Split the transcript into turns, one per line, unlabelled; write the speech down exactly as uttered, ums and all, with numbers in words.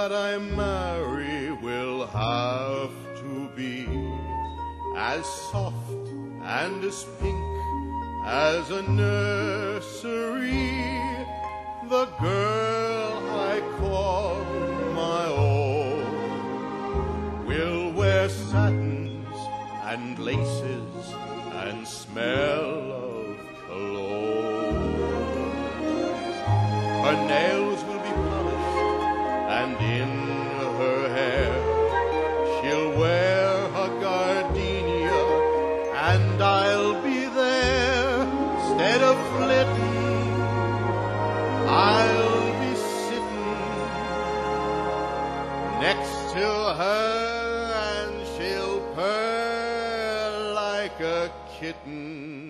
that I marry will have to be as soft and as pink as a nursery. The girl I call my own will wear satins and laces and smell of cologne. Her nails will be polished, and in her hair she'll wear her gardenia, and I'll be there instead of flitting. I'll be sitting next to her, and she'll purr like a kitten.